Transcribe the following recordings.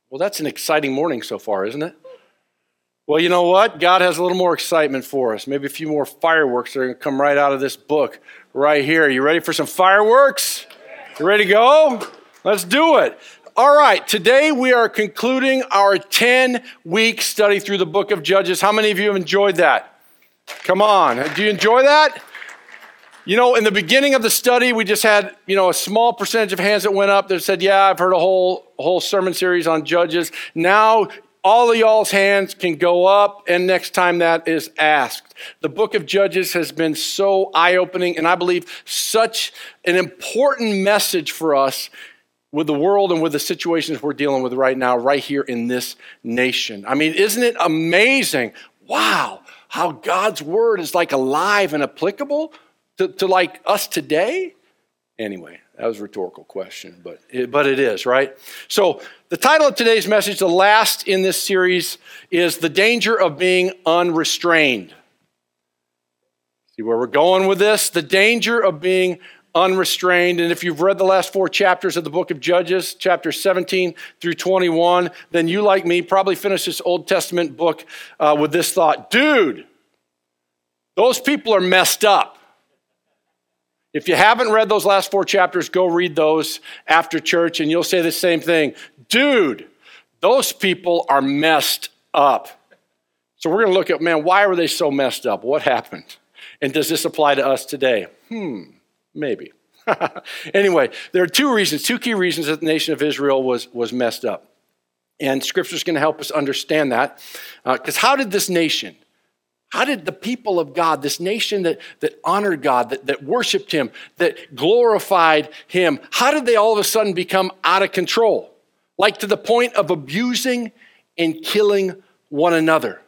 Well, that's an exciting morning so far, isn't it? Well, you know what? God has a little more excitement for us. Maybe a few more fireworks that are going to come right out of this book right here. You ready for some fireworks? You ready to go? Let's do it. All right, today we are concluding our 10-week study through the book of Judges. How many of you have enjoyed that? Come on. Do you enjoy that? You know, in the beginning of the study, we just had, a small percentage of hands that went up that said, yeah, I've heard a whole sermon series on Judges. Now, all of y'all's hands can go up, and next time that is asked. The book of Judges has been so eye-opening, and I believe such an important message for us with the world and with the situations we're dealing with right now, right here in this nation. I mean, isn't it amazing? Wow, how God's word is like alive and applicable to like us today? Anyway, that was a rhetorical question, but it is, right? So the title of today's message, the last in this series, is The Danger of Being Unrestrained. See where we're going with this? The danger of being unrestrained. And if you've read the last 4 chapters of the book of Judges, chapters 17 through 21, then you, like me, probably finished this Old Testament book with this thought: dude, those people are messed up. If you haven't read those last 4 chapters, go read those after church and you'll say the same thing. Dude, those people are messed up. So we're going to look at, why were they so messed up? What happened? And does this apply to us today? Maybe. Anyway, there are 2 key reasons that the nation of Israel was messed up. And Scripture is going to help us understand that. Because how did the people of God, this nation that honored God, that worshiped him, that glorified him, how did they all of a sudden become out of control? Like to the point of abusing and killing one another.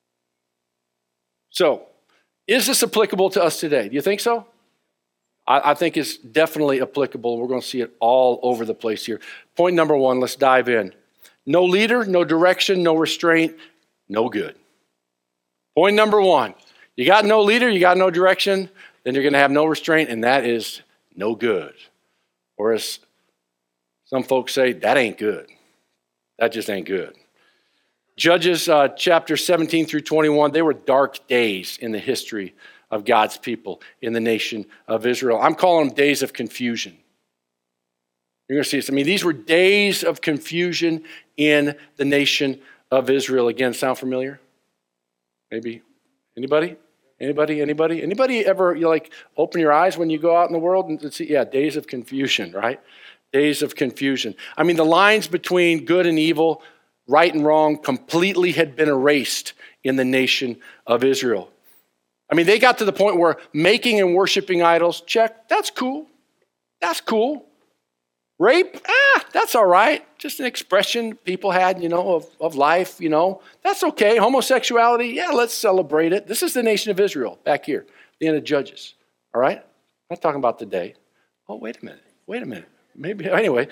So, is this applicable to us today? Do you think so? I think it's definitely applicable. We're going to see it all over the place here. Point number 1, let's dive in. No leader, no direction, no restraint, no good. Point number 1, you got no leader, you got no direction, then you're going to have no restraint, and that is no good. Or as some folks say, that ain't good. That just ain't good. Judges chapter 17 through 21, they were dark days in the history of God's people in the nation of Israel. I'm calling them days of confusion. You're going to see this. These were days of confusion in the nation of Israel. Again, sound familiar? Maybe. Anybody ever open your eyes when you go out in the world and see? Yeah, days of confusion, right? Days of confusion. The lines between good and evil, right and wrong, completely had been erased in the nation of Israel. They got to the point where making and worshiping idols, check, that's cool. That's cool. Rape, that's all right. Just an expression people had, of life, That's okay. Homosexuality, yeah, let's celebrate it. This is the nation of Israel back here, the end of Judges, all right? I'm not talking about today. Oh, wait a minute. Maybe, anyway.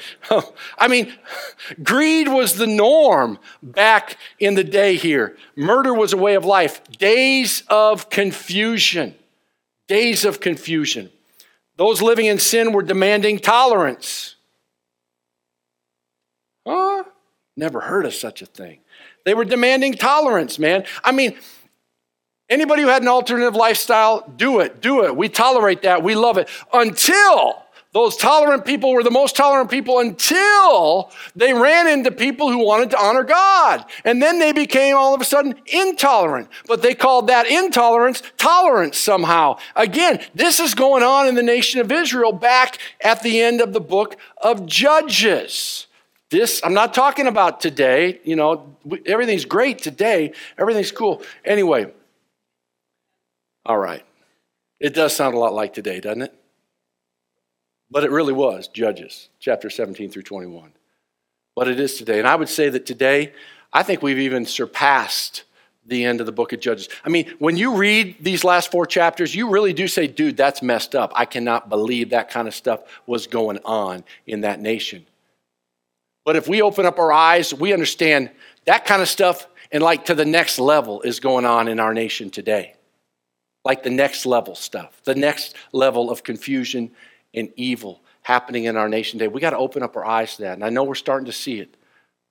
Greed was the norm back in the day here. Murder was a way of life. Days of confusion. Those living in sin were demanding tolerance. Never heard of such a thing. They were demanding tolerance, man. Anybody who had an alternative lifestyle, do it. We tolerate that. We love it. Until those tolerant people were the most tolerant people until they ran into people who wanted to honor God. And then they became all of a sudden intolerant. But they called that intolerance tolerance somehow. Again, this is going on in the nation of Israel back at the end of the book of Judges. This, I'm not talking about today. Everything's great today. Everything's cool. Anyway, all right. It does sound a lot like today, doesn't it? But it really was Judges, chapter 17 through 21. But it is today. And I would say that today, I think we've even surpassed the end of the book of Judges. When you read these last 4 chapters, you really do say, dude, that's messed up. I cannot believe that kind of stuff was going on in that nation. But if we open up our eyes, we understand that kind of stuff and to the next level is going on in our nation today. Like the next level stuff, the next level of confusion and evil happening in our nation today. We got to open up our eyes to that. And I know we're starting to see it.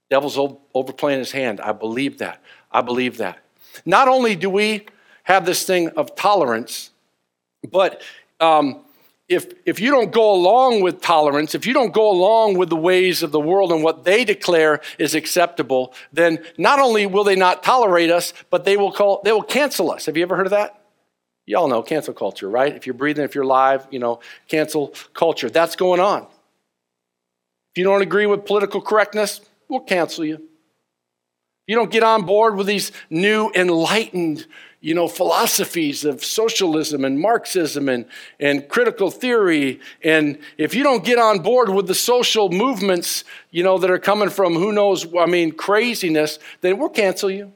Devil's overplaying his hand. I believe that. I believe that. Not only do we have this thing of tolerance, but if you don't go along with tolerance, if you don't go along with the ways of the world and what they declare is acceptable, then not only will they not tolerate us, but they will cancel us. Have you ever heard of that? You all know cancel culture, right? If you're breathing, if you're live, cancel culture. That's going on. If you don't agree with political correctness, we'll cancel you. If you don't get on board with these new enlightened, philosophies of socialism and Marxism and critical theory, and if you don't get on board with the social movements, that are coming from who knows, craziness, then we'll cancel you.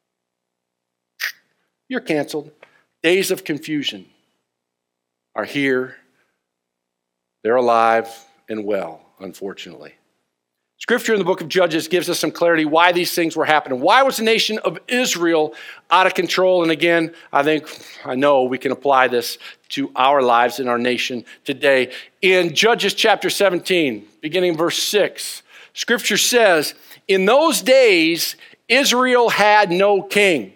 You're canceled. Days of confusion are here. They're alive and well, unfortunately. Scripture in the book of Judges gives us some clarity why these things were happening. Why was the nation of Israel out of control? And again, I know we can apply this to our lives in our nation today. In Judges chapter 17, beginning verse 6, Scripture says, "In those days, Israel had no king."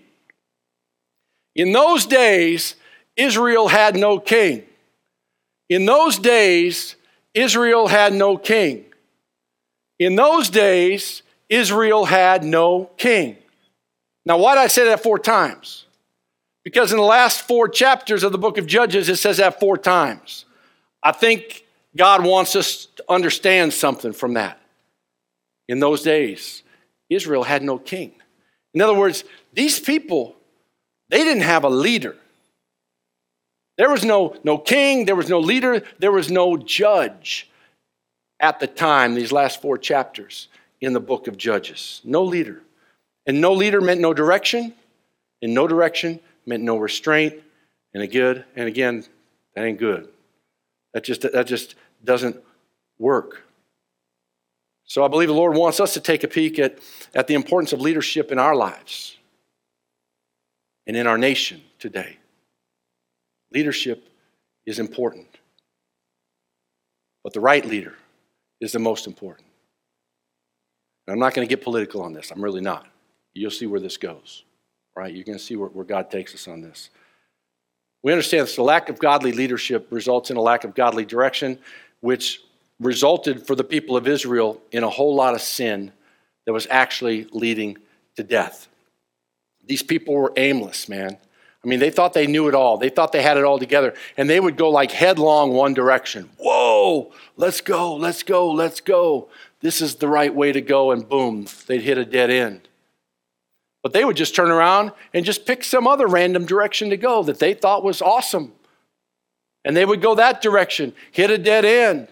In those days, Israel had no king. In those days, Israel had no king. In those days, Israel had no king. Now, why did I say that 4 times? Because in the last 4 chapters of the book of Judges, it says that 4 times. I think God wants us to understand something from that. In those days, Israel had no king. In other words, these people, they didn't have a leader. There was no king, there was no leader, there was no judge at the time, these last 4 chapters in the book of Judges. No leader. And no leader meant no direction, and no direction meant no restraint, and again, that ain't good. That just doesn't work. So I believe the Lord wants us to take a peek at the importance of leadership in our lives and in our nation today. Leadership is important, but the right leader is the most important. And I'm not going to get political on this. I'm really not. You'll see where this goes, right? You're going to see where God takes us on this. We understand this. The lack of godly leadership results in a lack of godly direction, which resulted for the people of Israel in a whole lot of sin that was actually leading to death. These people were aimless, man. They thought they knew it all. They thought they had it all together. And they would go like headlong one direction. Whoa, let's go, let's go, let's go. This is the right way to go. And boom, they'd hit a dead end. But they would just turn around and just pick some other random direction to go that they thought was awesome. And they would go that direction, hit a dead end.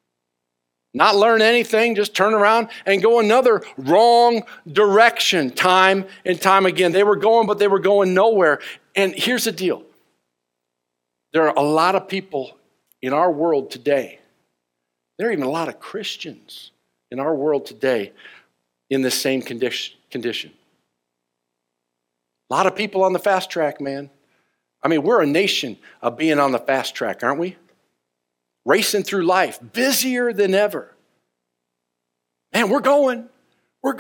Not learn anything, just turn around and go another wrong direction time and time again. They were going, but they were going nowhere. And here's the deal. There are a lot of people in our world today. There are even a lot of Christians in our world today in this same condition. A lot of people on the fast track, man. We're a nation of being on the fast track, aren't we? Racing through life, busier than ever. Man, we're going. But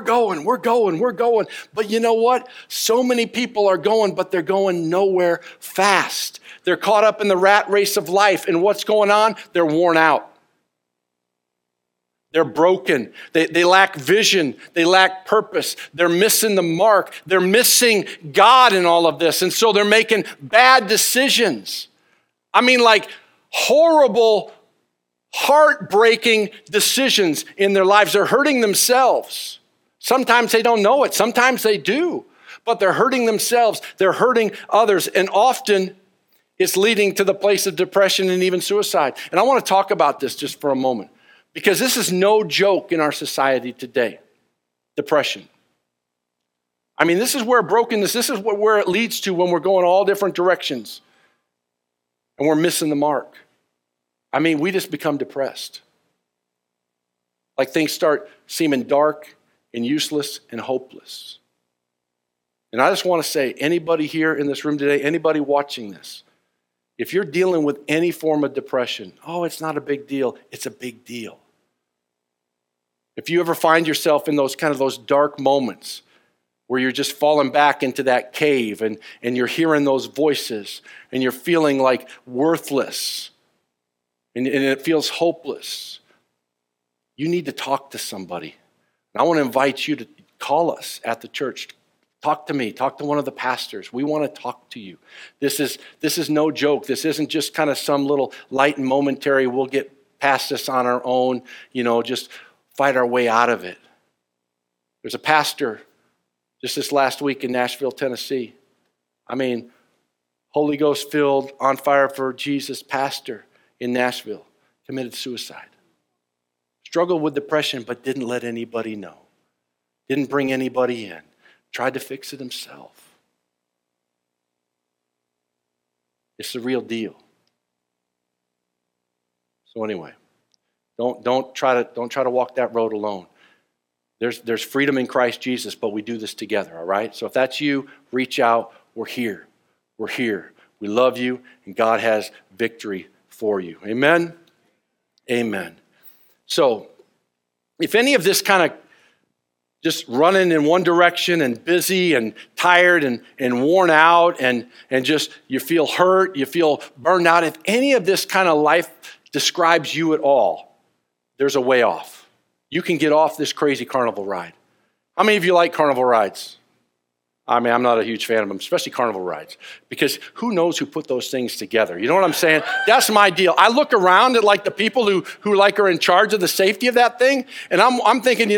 you know what? So many people are going, but they're going nowhere fast. They're caught up in the rat race of life. And what's going on? They're worn out. They're broken. They lack vision. They lack purpose. They're missing the mark. They're missing God in all of this. And so they're making bad decisions. Like horrible, heartbreaking decisions in their lives. They're hurting themselves. Sometimes they don't know it. Sometimes they do. But they're hurting themselves. They're hurting others. And often it's leading to the place of depression and even suicide. And I want to talk about this just for a moment, because this is no joke in our society today. Depression. This is where brokenness, this is where it leads to when we're going all different directions and we're missing the mark. We just become depressed. Like things start seeming dark and useless and hopeless. And I just want to say, anybody here in this room today, anybody watching this, if you're dealing with any form of depression, it's not a big deal. It's a big deal. If you ever find yourself in those dark moments where you're just falling back into that cave and you're hearing those voices and you're feeling like worthless and it feels hopeless, you need to talk to somebody. And I want to invite you to call us at the church. Talk to me. Talk to one of the pastors. We want to talk to you. This is no joke. This isn't just kind of some little light and momentary, we'll get past this on our own, just fight our way out of it. There's a pastor just this last week in Nashville, Tennessee. Holy Ghost filled, on fire for Jesus pastor in Nashville committed suicide. Struggled with depression, but didn't let anybody know. Didn't bring anybody in. Tried to fix it himself. It's the real deal. So anyway, don't try to walk that road alone. There's freedom in Christ Jesus, but we do this together, all right? So if that's you, reach out. We're here. We're here. We love you, and God has victory for you. Amen? Amen. So if any of this kind of just running in one direction and busy and tired and worn out and just you feel hurt, you feel burned out, if any of this kind of life describes you at all, there's a way off. You can get off this crazy carnival ride. How many of you like carnival rides? I'm not a huge fan of them, especially carnival rides, because who knows who put those things together? You know what I'm saying? That's my deal. I look around at like the people who like are in charge of the safety of that thing, and I'm thinking,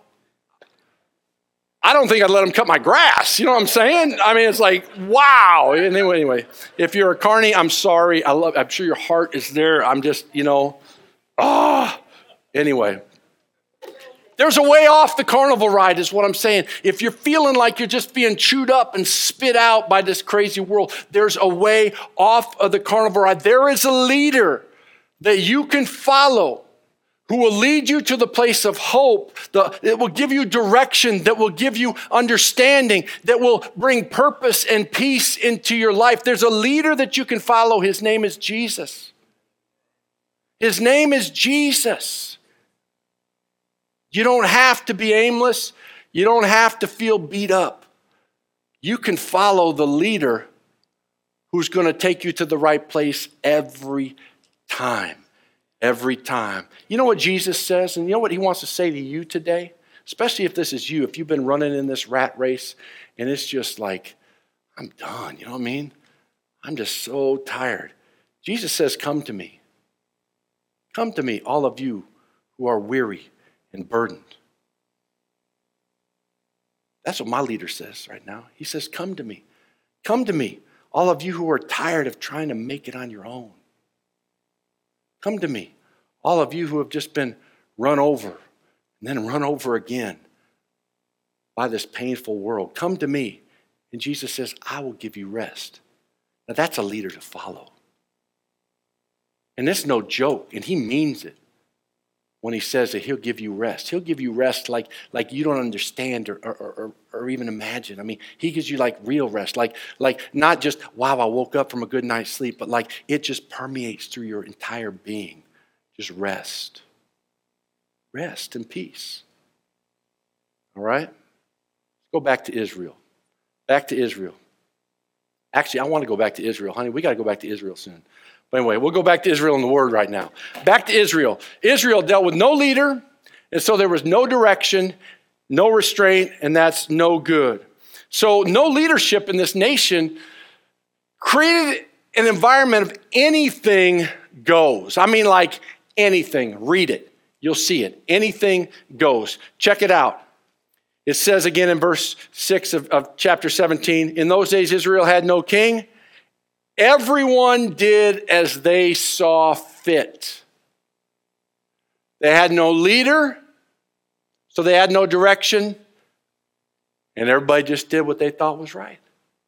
I don't think I'd let them cut my grass. You know what I'm saying? It's like, wow. Anyway, if you're a carny, I'm sorry. I'm sure your heart is there. I'm just, Anyway. There's a way off the carnival ride is what I'm saying. If you're feeling like you're just being chewed up and spit out by this crazy world, there's a way off of the carnival ride. There is a leader that you can follow who will lead you to the place of hope. It will give you direction, that will give you understanding, that will bring purpose and peace into your life. There's a leader that you can follow. His name is Jesus. His name is Jesus. You don't have to be aimless. You don't have to feel beat up. You can follow the leader who's going to take you to the right place every time. Every time. You know what Jesus says, and you know what he wants to say to you today? Especially if this is you, if you've been running in this rat race, and it's just like, I'm done, you know what I mean? I'm just so tired. Jesus says, come to me. Come to me, all of you who are weary and burdened. That's what my leader says right now. He says, come to me. Come to me, all of you who are tired of trying to make it on your own. Come to me, all of you who have just been run over and then run over again by this painful world. Come to me. And Jesus says, I will give you rest. Now that's a leader to follow. And it's no joke, and he means it when he says that he'll give you rest. He'll give you rest like you don't understand or even imagine. He gives you like real rest, like not just, wow, I woke up from a good night's sleep, but like it just permeates through your entire being. Just rest. Rest and peace. All right? Let's go back to Israel. Back to Israel. Actually, I want to go back to Israel. Honey, we got to go back to Israel soon. But anyway, we'll go back to Israel in the Word right now. Back to Israel. Israel dealt with no leader, and so there was no direction, no restraint, and that's no good. So no leadership in this nation created an environment of anything goes. Like anything. Read it. You'll see it. Anything goes. Check it out. It says again in verse 6 of chapter 17, in those days Israel had no king. Everyone did as they saw fit. They had no leader, so they had no direction, and everybody just did what they thought was right.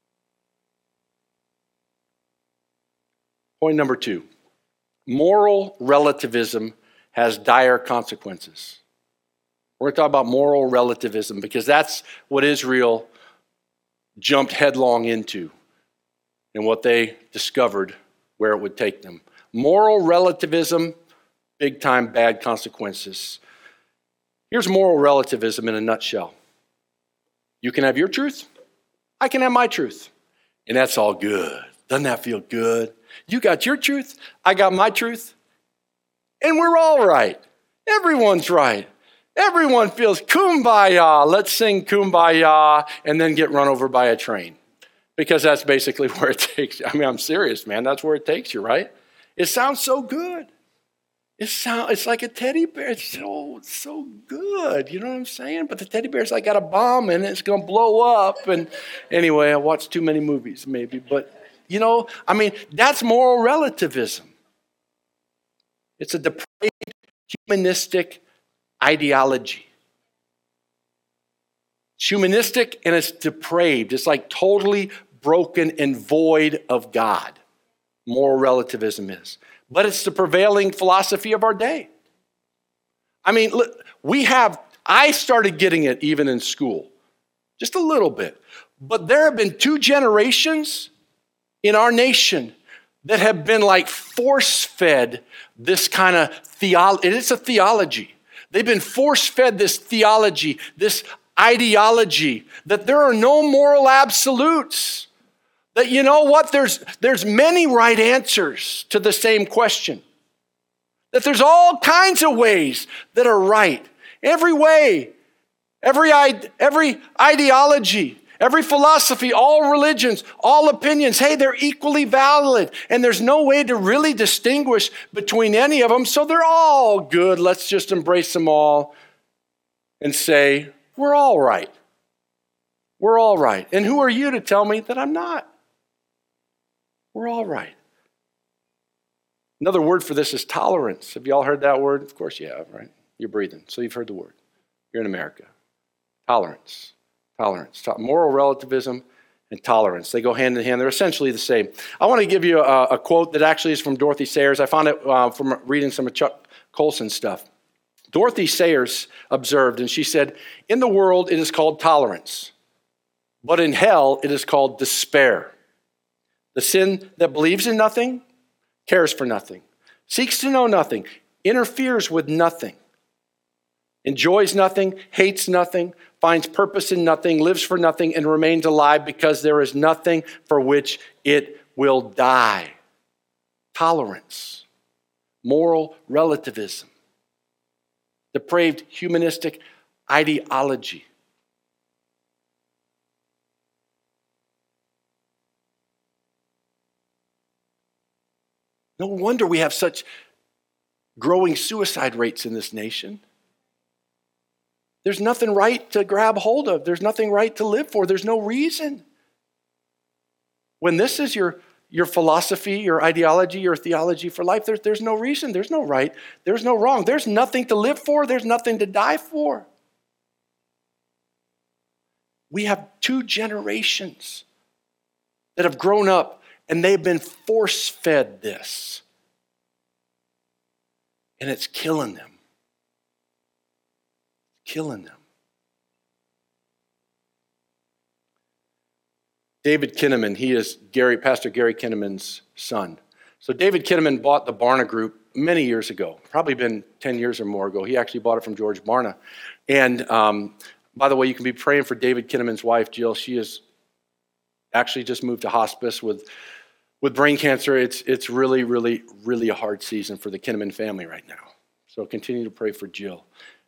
Point number 2, moral relativism has dire consequences. We're going to talk about moral relativism because that's what Israel jumped headlong into and what they discovered where it would take them. Moral relativism, big time bad consequences. Here's moral relativism in a nutshell. You can have your truth. I can have my truth. And that's all good. Doesn't that feel good? You got your truth. I got my truth. And we're all right. Everyone's right. Everyone feels kumbaya. Let's sing kumbaya and then get run over by a train. Because that's basically where it takes you. I mean, I'm serious, man. That's where it takes you, right? It sounds so good. It's like a teddy bear. It's so good. You know what I'm saying? But the teddy bear's like got a bomb in it. It's going to blow up. And anyway, I watched too many movies maybe. But, that's moral relativism. It's a depraved, humanistic ideology. It's humanistic and it's depraved. It's like totally broken and void of God. Moral relativism is. But it's the prevailing philosophy of our day. I mean, look, I started getting it even in school, just a little bit. But there have been 2 generations in our nation that have been like force-fed this kind of theology. It's a theology. They've been force-fed this theology, this ideology, that there are no moral absolutes. That you know what, there's many right answers to the same question. That there's all kinds of ways that are right. Every way, every ideology, every philosophy, all religions, all opinions, hey, they're equally valid. And there's no way to really distinguish between any of them, so they're all good. Let's just embrace them all and say, we're all right. We're all right. And who are you to tell me that I'm not? We're all right. Another word for this is tolerance. Have you all heard that word? Of course you have, right? You're breathing, so you've heard the word. You're in America. Tolerance. Moral relativism and tolerance. They go hand in hand. They're essentially the same. I want to give you a quote that actually is from Dorothy Sayers. I found it from reading some of Chuck Colson stuff. Dorothy Sayers observed, and she said, in the world it is called tolerance, but in hell it is called despair. The sin that believes in nothing, cares for nothing, seeks to know nothing, interferes with nothing, enjoys nothing, hates nothing, finds purpose in nothing, lives for nothing, and remains alive because there is nothing for which it will die. Tolerance, moral relativism, depraved humanistic ideology. No wonder we have such growing suicide rates in this nation. There's nothing right to grab hold of. There's nothing right to live for. There's no reason. When this is your philosophy, your ideology, your theology for life, there's no reason. There's no right. There's no wrong. There's nothing to live for. There's nothing to die for. We have 2 generations that have grown up and they've been force-fed this. And it's killing them. David Kinnaman, he is Pastor Gary Kinnaman's son. So David Kinnaman bought the Barna Group many years ago, probably been 10 years or more ago. He actually bought it from George Barna. And by the way, you can be praying for David Kinnaman's wife, Jill. She has actually just moved to hospice with brain cancer. It's really, really, really a hard season for the Kinnaman family right now. So continue to pray for Jill.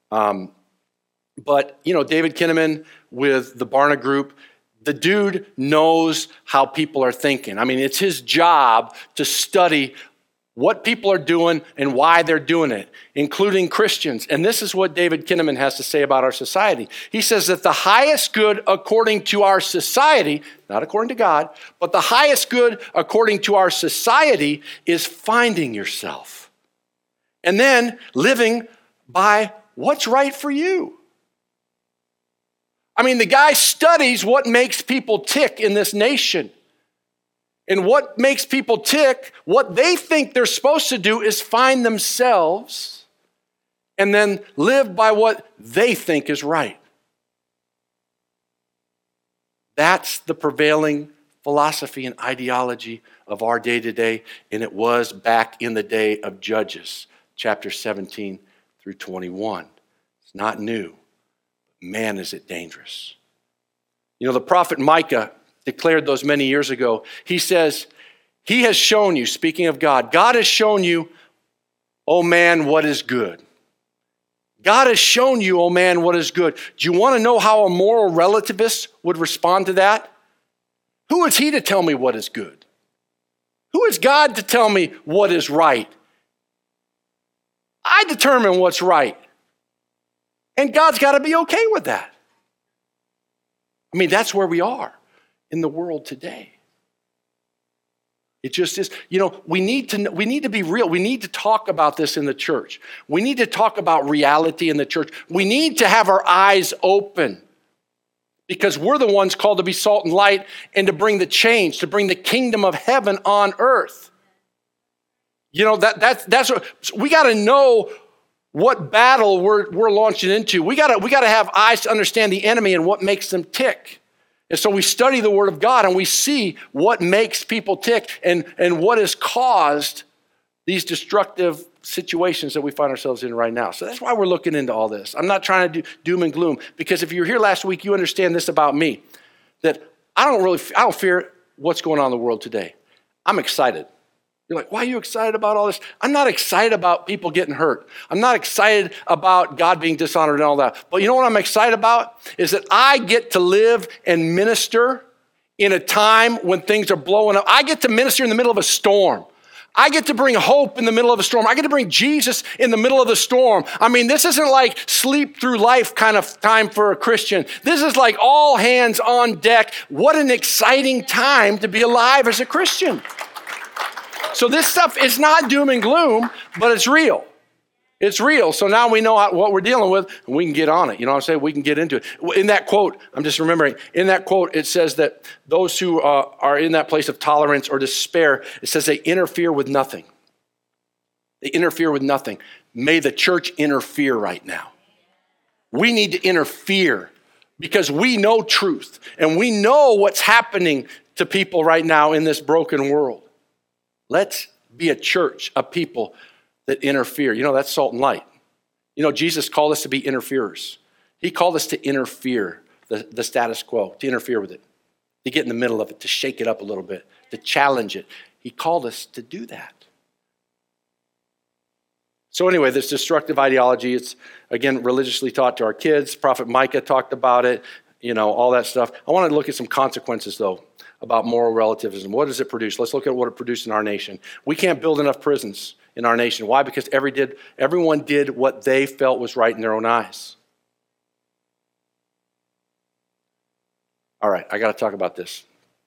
But, David Kinnaman with the Barna Group, the dude knows how people are thinking. I mean, it's his job to study what people are doing and why they're doing it, including Christians. And this is what David Kinnaman has to say about our society. He says that the highest good according to our society, not according to God, but the highest good according to our society is finding yourself and then living by what's right for you. I mean, the guy studies what makes people tick in this nation. And what makes people tick, what they think they're supposed to do is find themselves and then live by what they think is right. That's the prevailing philosophy and ideology of our day to day, and it was back in the day of Judges, chapter 17 through 21. It's not new. Man, is it dangerous. You know, the prophet Micah declared those many years ago. He says, he has shown you, speaking of God, God has shown you, oh man, what is good. God has shown you, oh man, what is good. Do you want to know how a moral relativist would respond to that? Who is he to tell me what is good? Who is God to tell me what is right? I determine what's right. And God's got to be okay with that. I mean, that's where we are in the world today. It just is. You know, we need to be real. We need to talk about this in the church. We need to talk about reality in the church. We need to have our eyes open because we're the ones called to be salt and light and to bring the change, to bring the kingdom of heaven on earth. You know, that's what we got to know. What battle we're launching into. We gotta have eyes to understand the enemy and what makes them tick. And so we study the Word of God and we see what makes people tick and what has caused these destructive situations that we find ourselves in right now. So that's why we're looking into all this. I'm not trying to do doom and gloom, because if you were here last week, you understand this about me, that I don't fear what's going on in the world today. I'm excited. You're like, why are you excited about all this? I'm not excited about people getting hurt. I'm not excited about God being dishonored and all that. But you know what I'm excited about? Is that I get to live and minister in a time when things are blowing up. I get to minister in the middle of a storm. I get to bring hope in the middle of a storm. I get to bring Jesus in the middle of the storm. I mean, this isn't like sleep through life kind of time for a Christian. This is like all hands on deck. What an exciting time to be alive as a Christian. So this stuff is not doom and gloom, but it's real. It's real. So now we know what we're dealing with, and we can get on it. You know what I'm saying? We can get into it. In that quote, I'm just remembering, in that quote, it says that those who are in that place of tolerance or despair, it says they interfere with nothing. They interfere with nothing. May the church interfere right now. We need to interfere because we know truth, and we know what's happening to people right now in this broken world. Let's be a church, a people that interfere. You know, that's salt and light. You know, Jesus called us to be interferers. He called us to interfere the status quo, to interfere with it, to get in the middle of it, to shake it up a little bit, to challenge it. He called us to do that. So anyway, this destructive ideology, it's, again, religiously taught to our kids. Prophet Micah talked about it, you know, all that stuff. I want to look at some consequences, though, about moral relativism. What does it produce? Let's look at what it produced in our nation. We can't build enough prisons in our nation. Why? Because everyone did what they felt was right in their own eyes. All right, I got to talk about this.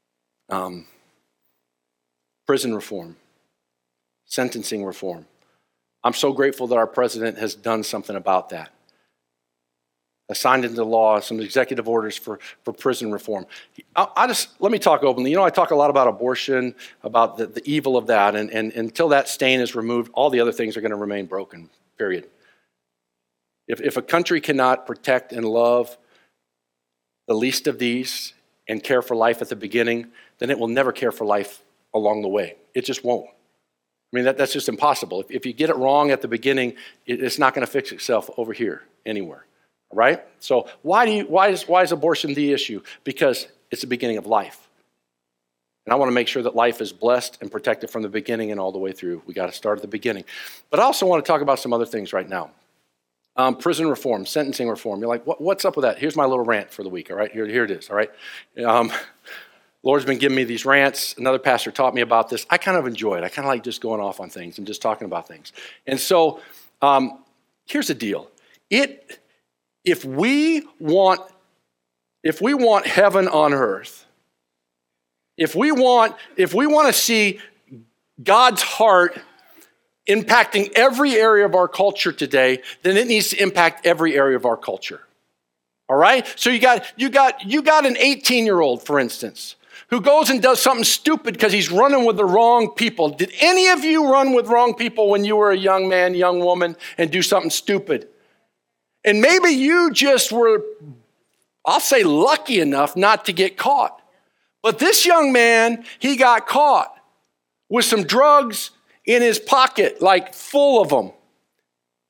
Prison reform, sentencing reform. I'm so grateful that our president has done something about that. Signed into law some executive orders for prison reform. Let me talk openly. You know, I talk a lot about abortion, about the evil of that, and until that stain is removed, all the other things are going to remain broken, period. If a country cannot protect and love the least of these and care for life at the beginning, then it will never care for life along the way. It just won't. I mean, that's just impossible. If you get it wrong at the beginning, it's not going to fix itself over here anywhere. Right? So why is abortion the issue? Because it's the beginning of life. And I want to make sure that life is blessed and protected from the beginning and all the way through. We got to start at the beginning. But I also want to talk about some other things right now. Prison reform, sentencing reform. You're like, what's up with that? Here's my little rant for the week, all right? Here it is, all right? Lord's been giving me these rants. Another pastor taught me about this. I kind of enjoy it. I kind of like just going off on things and just talking about things. And so here's the deal. If we want heaven on earth, if we want to see God's heart impacting every area of our culture today, then it needs to impact every area of our culture. All right? So you got an 18-year-old, for instance, who goes and does something stupid because he's running with the wrong people. Did any of you run with wrong people when you were a young man, young woman, and do something stupid? And maybe you just were, I'll say, lucky enough not to get caught. But this young man, he got caught with some drugs in his pocket, like full of them.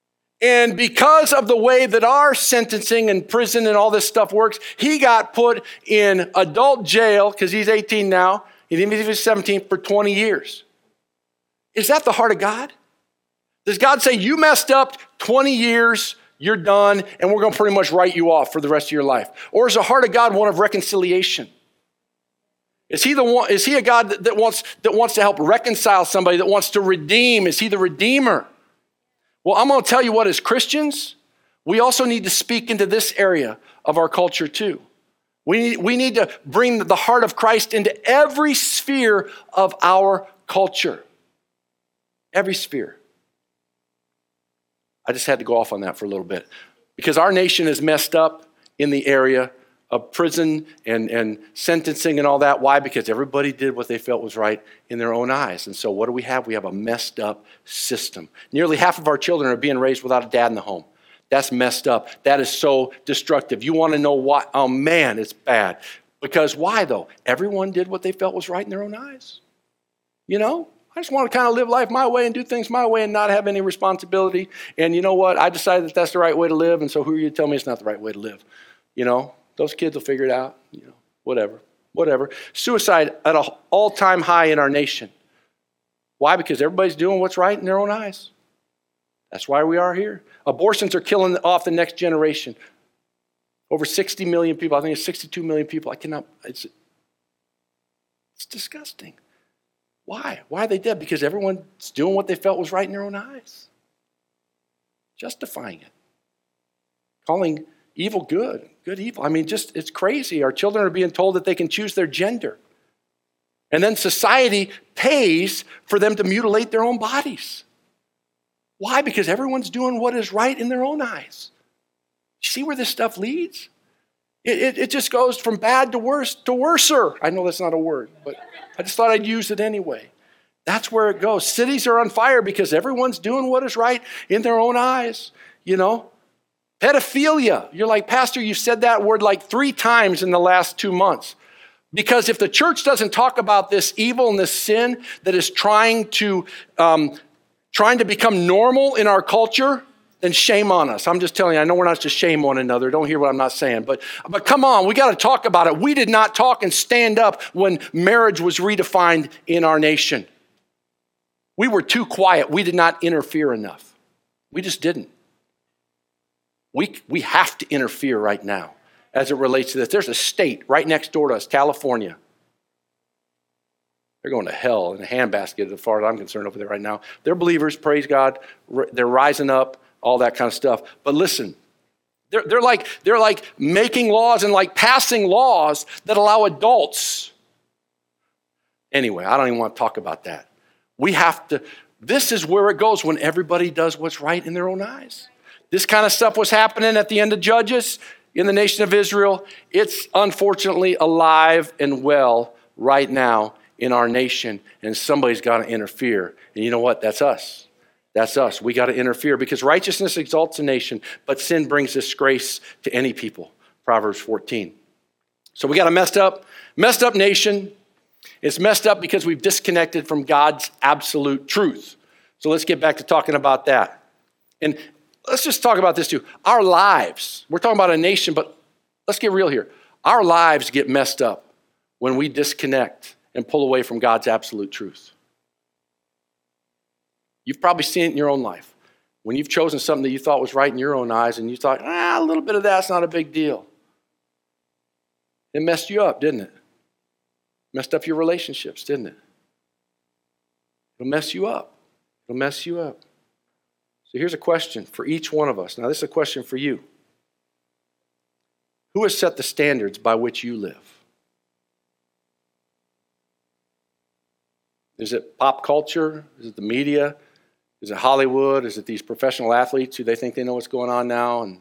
And because of the way that our sentencing and prison and all this stuff works, he got put in adult jail, because he's 18 now, even if he's 17, for 20 years. Is that the heart of God? Does God say, you messed up 20 years, you're done, and we're going to pretty much write you off for the rest of your life? Or is the heart of God one of reconciliation? Is he a God that wants to help reconcile somebody, that wants to redeem? Is he the redeemer? Well, I'm going to tell you what, as Christians, we also need to speak into this area of our culture too. We need to bring the heart of Christ into every sphere of our culture. Every sphere. I just had to go off on that for a little bit, because our nation is messed up in the area of prison and sentencing and all that. Why? Because everybody did what they felt was right in their own eyes. And so what do we have? We have a messed up system. Nearly half of our children are being raised without a dad in the home. That's messed up. That is so destructive. You want to know why? Oh man, it's bad. Because why though? Everyone did what they felt was right in their own eyes. You know? I just want to kind of live life my way and do things my way and not have any responsibility. And you know what? I decided that that's the right way to live. And so who are you to tell me it's not the right way to live? You know? Those kids will figure it out, whatever. Suicide at an all-time high in our nation. Why? Because everybody's doing what's right in their own eyes. That's why we are here. Abortions are killing off the next generation. Over 60 million people. I think it's 62 million people. It's disgusting. Why? Why are they dead? Because everyone's doing what they felt was right in their own eyes. Justifying it. Calling evil good, good evil. I mean, it's crazy. Our children are being told that they can choose their gender. And then society pays for them to mutilate their own bodies. Why? Because everyone's doing what is right in their own eyes. You see where this stuff leads? It just goes from bad to worse to worser. I know that's not a word, but I just thought I'd use it anyway. That's where it goes. Cities are on fire because everyone's doing what is right in their own eyes, you know. Pedophilia. You're like, Pastor, you said that word like 3 times in the last 2 months. Because if the church doesn't talk about this evil and this sin that is trying to become normal in our culture, then shame on us. I'm just telling you, I know we're not to shame one another. Don't hear what I'm not saying. But come on, we got to talk about it. We did not talk and stand up when marriage was redefined in our nation. We were too quiet. We did not interfere enough. We just didn't. We have to interfere right now as it relates to this. There's a state right next door to us, California. They're going to hell in a handbasket as far as I'm concerned over there right now. They're believers, praise God. They're rising up, all that kind of stuff. But listen, they're like making laws and like passing laws that allow adults. Anyway, I don't even want to talk about that. This is where it goes when everybody does what's right in their own eyes. This kind of stuff was happening at the end of Judges in the nation of Israel. It's unfortunately alive and well right now in our nation, and somebody's got to interfere. And you know what? That's us. That's us. We got to interfere because righteousness exalts a nation, but sin brings disgrace to any people. Proverbs 14. So we got a messed up nation. It's messed up because we've disconnected from God's absolute truth. So let's get back to talking about that. And let's just talk about this too. Our lives, we're talking about a nation, but let's get real here. Our lives get messed up when we disconnect and pull away from God's absolute truth. You've probably seen it in your own life. When you've chosen something that you thought was right in your own eyes and you thought, a little bit of that's not a big deal. It messed you up, didn't it? Messed up your relationships, didn't it? It'll mess you up. It'll mess you up. So here's a question for each one of us. Now, this is a question for you. Who has set the standards by which you live? Is it pop culture? Is it the media? Is it Hollywood? Is it these professional athletes who they think they know what's going on now? And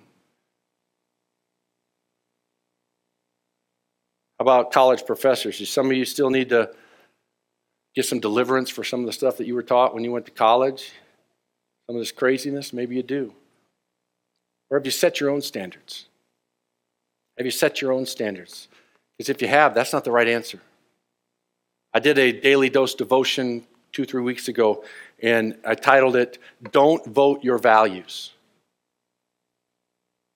how about college professors? Do some of you still need to get some deliverance for some of the stuff that you were taught when you went to college? Some of this craziness? Maybe you do. Or have you set your own standards? Have you set your own standards? Because if you have, that's not the right answer. I did a daily dose devotion 2-3 weeks ago, and I titled it, Don't Vote Your Values.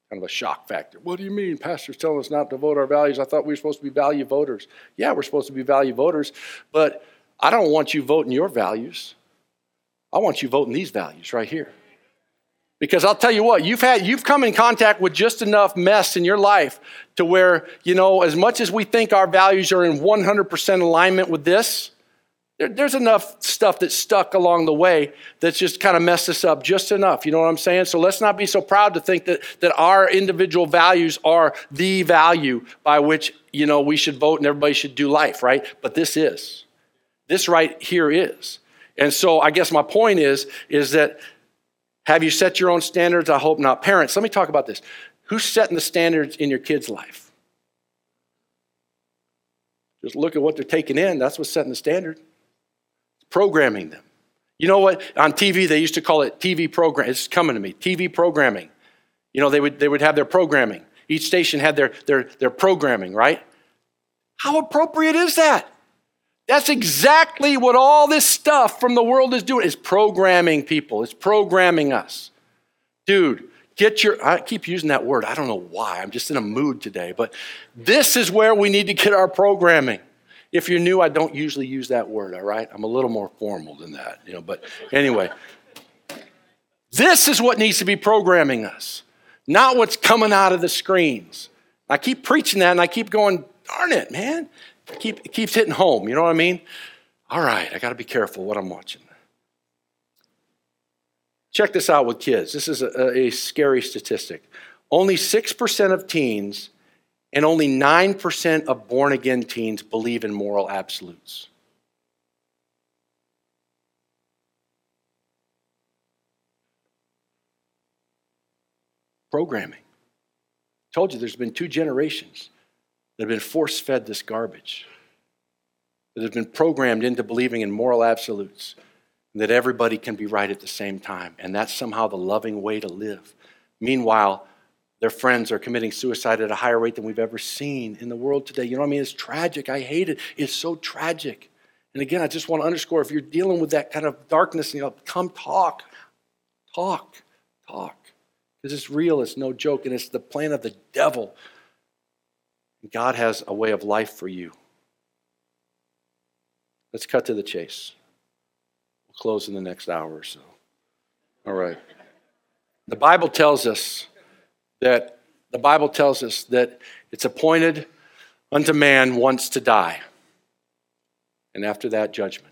Kind of a shock factor. What do you mean? Pastor's telling us not to vote our values. I thought we were supposed to be value voters. Yeah, we're supposed to be value voters, but I don't want you voting your values. I want you voting these values right here. Because I'll tell you what, you've come in contact with just enough mess in your life to where, as much as we think our values are in 100% alignment with this, there's enough stuff that's stuck along the way that's just kind of messed us up just enough. You know what I'm saying? So let's not be so proud to think that our individual values are the value by which, we should vote and everybody should do life, right? But this right here is. And so I guess my point is that have you set your own standards? I hope not. Parents, let me talk about this. Who's setting the standards in your kids' life? Just look at what they're taking in. That's what's setting the standard. Programming them. You know what? On TV, they used to call it TV program. It's coming to me. TV programming. They would have their programming. Each station had their programming, right? How appropriate is that? That's exactly what all this stuff from the world is doing. It's programming people. It's programming us. Dude, I keep using that word. I don't know why. I'm just in a mood today. But this is where we need to get our programming. If you're new, I don't usually use that word, all right? I'm a little more formal than that, but anyway. This is what needs to be programming us, not what's coming out of the screens. I keep preaching that, and I keep going, darn it, man. It keeps hitting home, you know what I mean? All right, I got to be careful what I'm watching. Check this out with kids. This is a scary statistic. Only 6% of teens and only 9% of born-again teens believe in moral absolutes. Programming. I told you there's been 2 generations that have been force-fed this garbage, that have been programmed into believing in moral absolutes, and that everybody can be right at the same time, and that's somehow the loving way to live. Meanwhile, their friends are committing suicide at a higher rate than we've ever seen in the world today. You know what I mean? It's tragic. I hate it. It's so tragic. And again, I just want to underscore, if you're dealing with that kind of darkness, come talk. Talk. Because it's real. It's no joke. And it's the plan of the devil. God has a way of life for you. Let's cut to the chase. We'll close in the next hour or so. All right. The Bible tells us that it's appointed unto man once to die. And after that, judgment.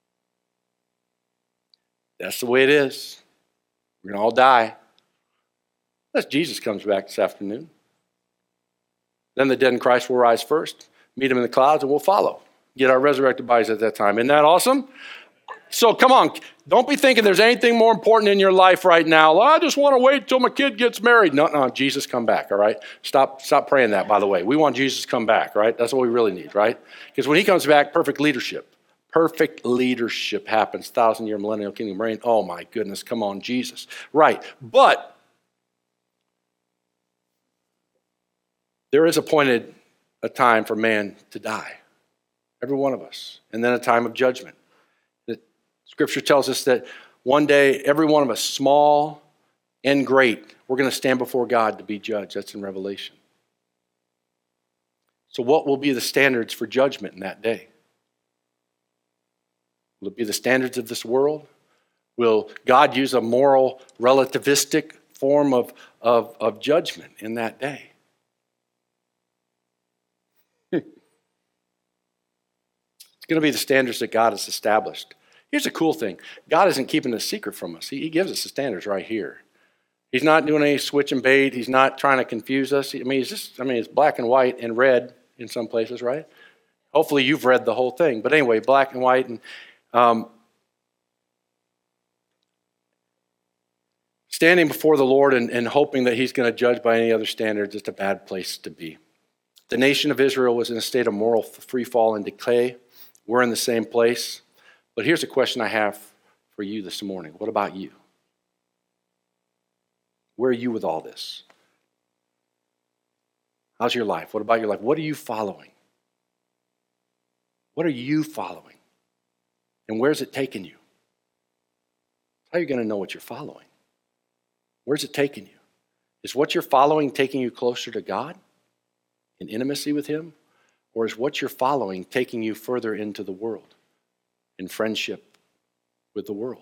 That's the way it is. We're going to all die. Unless Jesus comes back this afternoon. Then the dead in Christ will rise first, meet him in the clouds, and we'll follow. Get our resurrected bodies at that time. Isn't that awesome? So come on, don't be thinking there's anything more important in your life right now. Well, I just want to wait till my kid gets married. No, Jesus come back, all right? Stop praying that, by the way. We want Jesus to come back, right? That's what we really need, right? Because when he comes back, perfect leadership happens. 1,000-year millennial kingdom reign. Oh my goodness, come on, Jesus. Right, but there is appointed a time for man to die. Every one of us. And then a time of judgment. Scripture tells us that one day, every one of us, small and great, we're going to stand before God to be judged. That's in Revelation. So what will be the standards for judgment in that day? Will it be the standards of this world? Will God use a moral, relativistic form of judgment in that day? It's going to be the standards that God has established. Here's the cool thing. God isn't keeping a secret from us. He gives us the standards right here. He's not doing any switch and bait. He's not trying to confuse us. It's black and white and red in some places, right? Hopefully you've read the whole thing. But anyway, black and white. And standing before the Lord and hoping that he's going to judge by any other standards, it's a bad place to be. The nation of Israel was in a state of moral free fall and decay. We're in the same place. But here's a question I have for you this morning. What about you? Where are you with all this? How's your life? What about your life? What are you following? What are you following? And where's it taking you? How are you going to know what you're following? Where's it taking you? Is what you're following taking you closer to God in intimacy with him? Or is what you're following taking you further into the world in friendship with the world?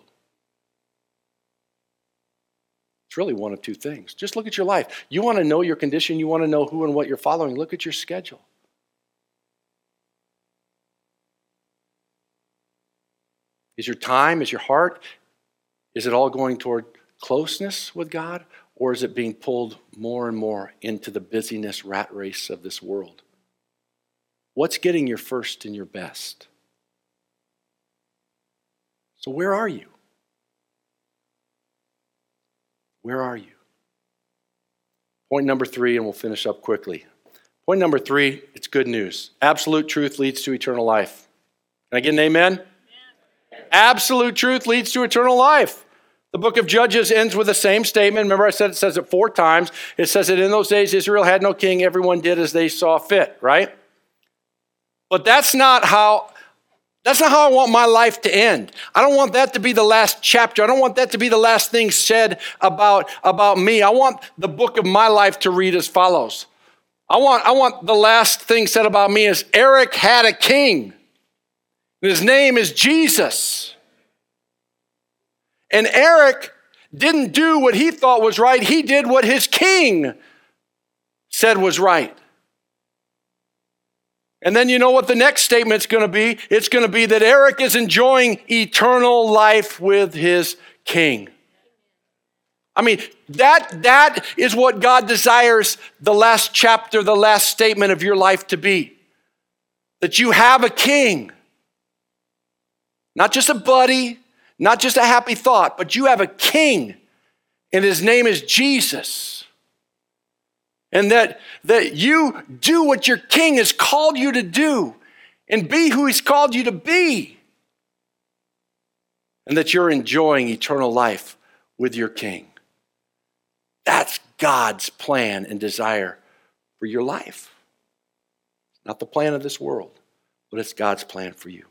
It's really one of two things. Just look at your life. You want to know your condition. You want to know who and what you're following. Look at your schedule. Is your time, is your heart, is it all going toward closeness with God? Or is it being pulled more and more into the busyness rat race of this world? What's getting your first and your best? So where are you? Where are you? Point number 3, and we'll finish up quickly. Point number 3, it's good news. Absolute truth leads to eternal life. Can I get an amen? Amen. Absolute truth leads to eternal life. The book of Judges ends with the same statement. Remember I said it says it 4 times. It says that in those days Israel had no king. Everyone did as they saw fit, right? But that's not how I want my life to end. I don't want that to be the last chapter. I don't want that to be the last thing said about me. I want the book of my life to read as follows. I want the last thing said about me is Eric had a king. His name is Jesus. And Eric didn't do what he thought was right. He did what his king said was right. And then you know what the next statement's going to be? It's going to be that Eric is enjoying eternal life with his king. I mean, that is what God desires the last chapter, the last statement of your life to be. That you have a king. Not just a buddy, not just a happy thought, but you have a king, and his name is Jesus. And that you do what your king has called you to do and be who he's called you to be. And that you're enjoying eternal life with your king. That's God's plan and desire for your life. Not the plan of this world, but it's God's plan for you.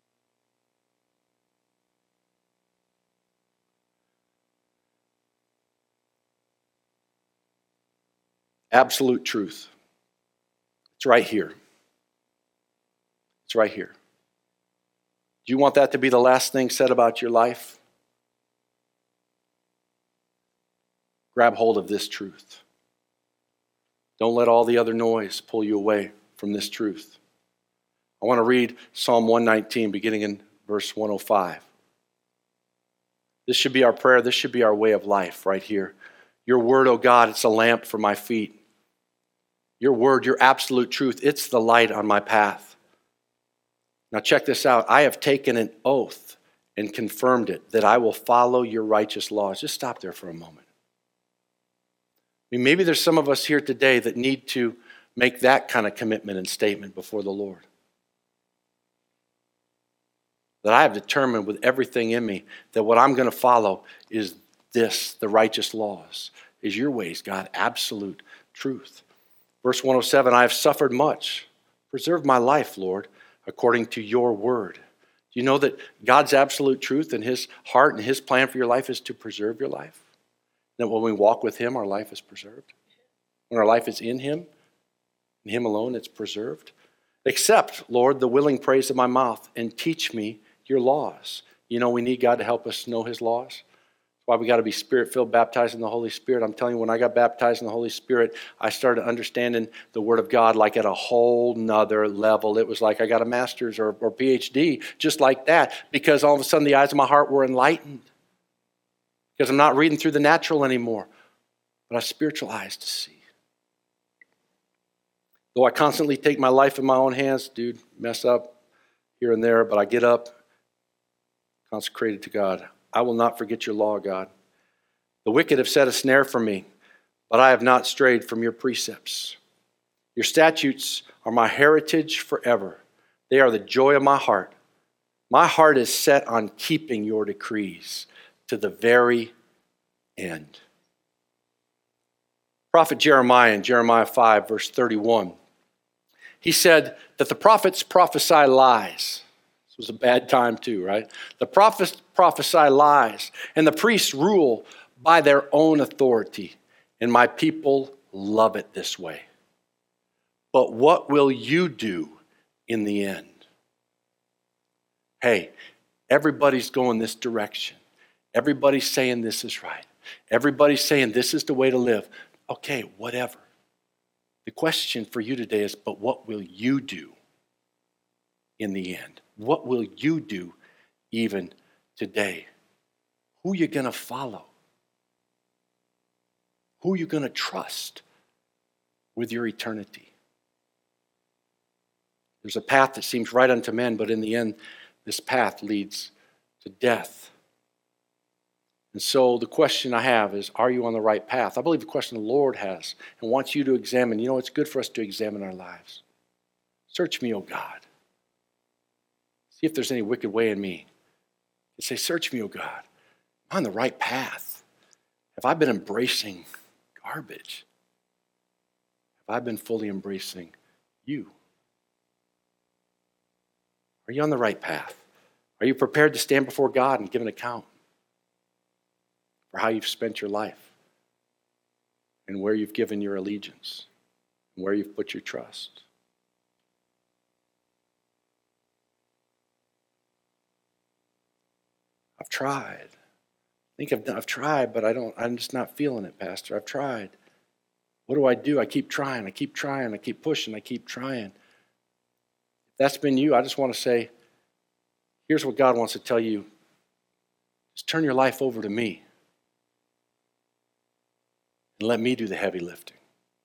Absolute truth. It's right here. It's right here. Do you want that to be the last thing said about your life? Grab hold of this truth. Don't let all the other noise pull you away from this truth. I want to read Psalm 119, beginning in verse 105. This should be our prayer. This should be our way of life right here. Your word, O God, it's a lamp for my feet. Your word, your absolute truth, it's the light on my path. Now check this out. I have taken an oath and confirmed it that I will follow your righteous laws. Just stop there for a moment. I mean, maybe there's some of us here today that need to make that kind of commitment and statement before the Lord. That I have determined with everything in me that what I'm going to follow is this, the righteous laws, is your ways, God, absolute truth. Verse 107, I have suffered much. Preserve my life, Lord, according to your word. Do you know that God's absolute truth and his heart and his plan for your life is to preserve your life? That when we walk with him, our life is preserved. When our life is in him, in him alone, it's preserved. Accept, Lord, the willing praise of my mouth and teach me your laws. You know, we need God to help us know his laws. Why we got to be Spirit-filled, baptized in the Holy Spirit. I'm telling you, when I got baptized in the Holy Spirit, I started understanding the Word of God like at a whole nother level. It was like I got a master's or PhD, just like that, because all of a sudden the eyes of my heart were enlightened. Because I'm not reading through the natural anymore, but I have spiritual eyes to see. Though I constantly take my life in my own hands, dude, mess up here and there, but I get up, consecrated to God. I will not forget your law, God. The wicked have set a snare for me, but I have not strayed from your precepts. Your statutes are my heritage forever. They are the joy of my heart. My heart is set on keeping your decrees to the very end. Prophet Jeremiah in Jeremiah 5, verse 31, he said that the prophets prophesy lies. It was a bad time too, right? The prophets prophesy lies, and the priests rule by their own authority. and my people love it this way. But what will you do in the end? Hey, everybody's going this direction. Everybody's saying this is right. Everybody's saying this is the way to live. Okay, whatever. The question for you today is, but what will you do in the end? What will you do even today? Who are you going to follow? Who are you going to trust with your eternity? There's a path that seems right unto men, but in the end, this path leads to death. And so the question I have is, are you on the right path? I believe the question the Lord has and wants you to examine. You know, it's good for us to examine our lives. Search me, O God. See if there's any wicked way in me. You say, search me, O God. I'm on the right path. Have I been embracing garbage? Have I been fully embracing you? Are you on the right path? Are you prepared to stand before God and give an account for how you've spent your life and where you've given your allegiance and where you've put your trust? I've tried. I think I've tried, but I'm just not feeling it, Pastor. I've tried. What do? I keep trying. I keep trying. I keep pushing. I keep trying. If that's been you, I just want to say, here's what God wants to tell you. Just turn your life over to me and let me do the heavy lifting.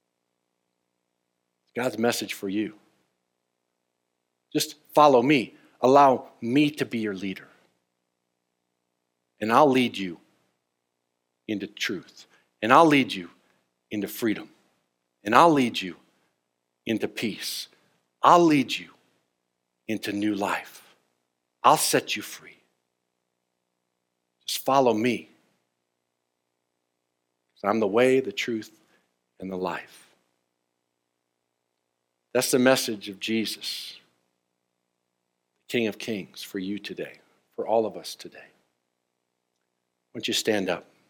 It's God's message for you. Just follow me. Allow me to be your leader. And I'll lead you into truth. And I'll lead you into freedom. And I'll lead you into peace. I'll lead you into new life. I'll set you free. Just follow me. I'm the way, the truth, and the life. That's the message of Jesus, King of Kings, for you today, for all of us today. Why don't you stand up?